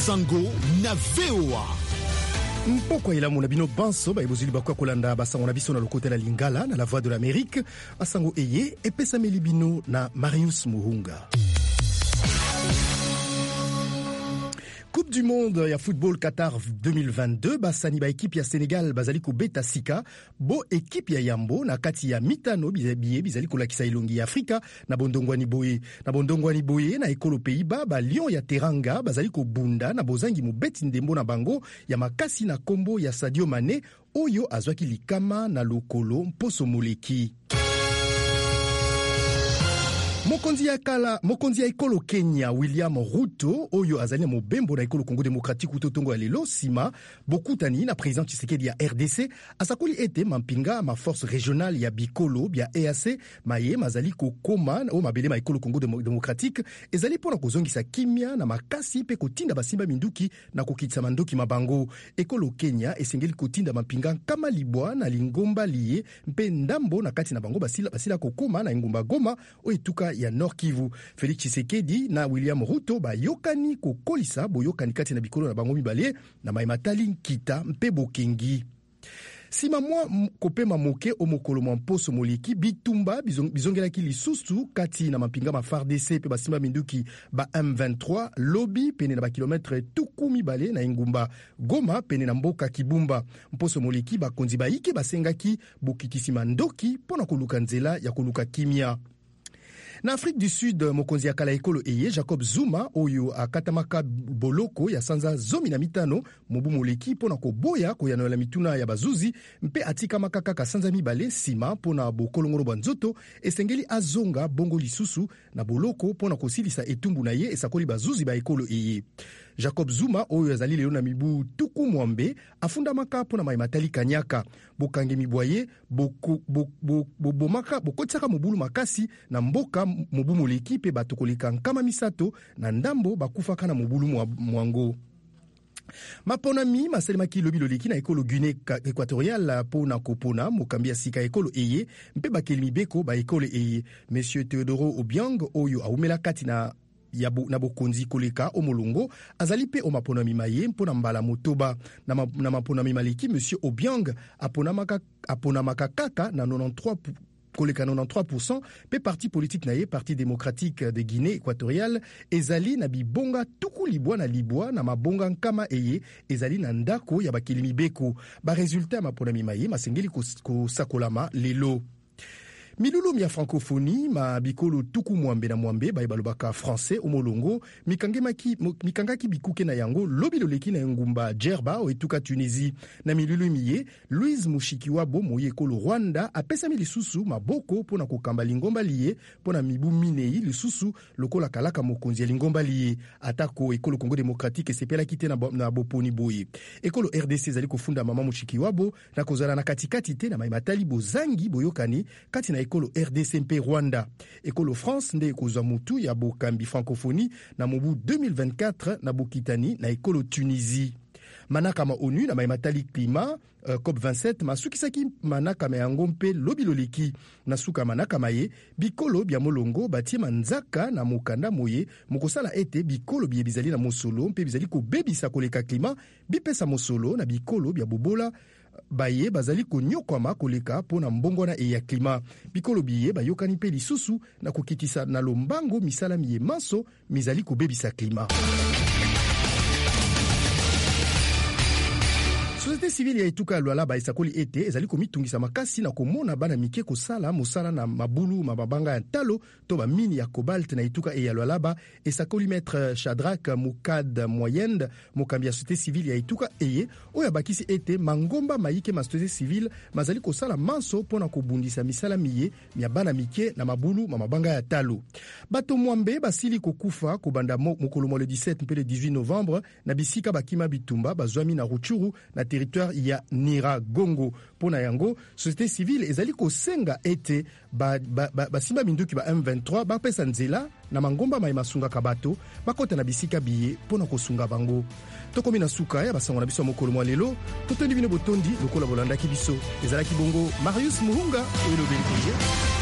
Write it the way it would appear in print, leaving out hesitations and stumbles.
Sango na VOA. Mpoko ilamu na bino banso ba ebozili bakwa kolanda basango na biso na lokote la Lingala na la Voix de l'Amérique. Asango eye epesa melibino na Marius Muhunga. Coupe du monde ya football Qatar 2022 basani ba équipe ya Sénégal bazali ko beta sika bo équipe ya Yambo na kati ya mitano bizali ko lakisa ilongi ya Afrika na bondongwani boye na ekolo Pays-Bas ba Lion ya Teranga bazali ko bunda na bozangi mobeti ndembo na bango ya makasi na kombo ya Sadio Mané oyo azwaki likama na lokolo mposo moleki. Mokonzi ya ekolo Kenya William Ruto oyo azali mobembo na ekolo Congo démocratique utotongo ya lelo sima bokutani na président Tshisekedi ya RDC asakoli ete mampinga ma force régionale ya bikolo bya EAC maye mazali kokoma o mabele ma ekolo Congo démocratique ezali pona kozongisa kimia na makasi pe kotinda basimba minduki na kokitisa mandoki mabango. Ekolo Kenya esengeli kotinda mampinga kama libwa na lingomba liye mpe ndambo na kati na bango basila kokoma na ngomba Goma o etuka ya Nord Kivu. Félix Tshisekedi na William Ruto bayokani kokolisa boyokani kati na bikolo na bango mibale na maimatali nkita mpe bokengi. Sima mwa kopema moke omokolo mposo moleki bitumba bizongelaki lisusu kati na mampinga ma FARDC pe basimba minduki ba M23 lobby pene na ba kilometre tukumi bale na ingumba Goma pene na mboka Kibumba. Mposo moleki bakonzi baike basengaki bokitisi mandoki pona koluka nzela ya koluka kimia. Na Afrique du Sud, mokonzi ya kala ekolo eye Jacob Zuma oyo akatamaka boloko ya sanza zomi na mitano mobu moleki pona koboya koyanola mituna ya bazuzi mpe atika makaka ka sanza mibale sima pona bokolongolo banzoto esengeli azonga bongo lisusu na boloko pona kosilisa etumbu na ye esakoli bazuzi ba ekolo eye. Jacob Zuma oyo azali lelo na mibu tuku mwambe afunda maka pona maimatali kanyaka bokange mibwaye bomaka bokotsaka mobulu makasi na mboka mobu moleki pe batokoleka nkama misato na ndambo bakufaka na mobulu mwango. Maponami masalimaki lobi loleki na ekolo Guinée équatoriale pona kopona mokambia sika ekolo eye mpe bakelimi beko ba ekolo eye. Monsieur Teodoro Obiang oyo aumela kati na bokonzi koleka omolongo azali pe omaponami maye mpona mbala motoba na maponami maleki. Monsieur Obiang aponamaka kaka na 93 koleka 93% pe parti politique na ye Parti démocratique de Guinée équatoriale ezali na bibonga tuku libwa na mabonga nkama eye ezali na ndako ya bakelimi beko ba resultat maponami maye masengeli kosakolama lelo. Milulum ya francophonie ma bikolo tuku mwambe na mwambe balobaka français omolongo mikangaki bikuke na yango lobi loleki na ngumba Djerba o etuka Tunisie. Na milulum ye Louise Mushikiwabo moye ekolo Rwanda apesa lisusu maboko pona kokamba lingomba liye pona mibu minei lisusu lokola kalaka mokonzi ya lingomba liye atako ekolo Congo démocratique sepela kite na boponi boye. Ekolo RDC zali kofunda mama Mushikiwabo na kozala na katikati te na maimatali bozangi boyokani kati na ekolo RDC mpe Rwanda. Ekolo France nde ekozwa mutu ya bokambi francophonie na mobu 2024 na bokitani na ekolo Tunisie. Manakama ONU na maimatali klima COP27 masukisaki manakama yango mpe lobi loleki na suka manakama ye bikolo bya molongo batie manzaka na mokanda moye mokosala ete bikolo bie bizali na mosolo mpe bizali kobebisa koleka klima bipesa mosolo na bikolo bya bobola baye bazali konyokwama koleka pona mbongwana e ya klima. Bikolo biye bayokani pe lisusu na kokitisa na lombango misala miye manso mizali kobebisa klima. Société civile ya etuka lwala ba esakoli ete ezali komitungisa makasi na komona bana mike kosala mosala na mabulu mabanga ya talo to ba mini ya cobalt na etuka e ya lwala ba esakoli maître Shadrack Mukad Moyend mokambi ya société civile ya etuka eye oya bakisi ete mangomba maike ma société civile mazali kosala manso pona kobundisa misala miye ya bana mike na mabulu mabanga ya talo. Bato mwambe basili kokufa kobanda mokolo le 17 mpe le 18 novembre na bisika bakima bitumba bazwami na Rutshuru na territoire ya Nyiragongo. Pona yango société civile ezali kosenga ete basimba minduki ba M23 bapesa nzela na mangomba mai masunga kabato bakota na bisika biye pona kosunga bango. Tokomi na suka ya basango na biso mokolo mwa lelo totondi bino botondi lokola bolanda ki biso ezalaki bongo Marius Muhunga oyo lobeli.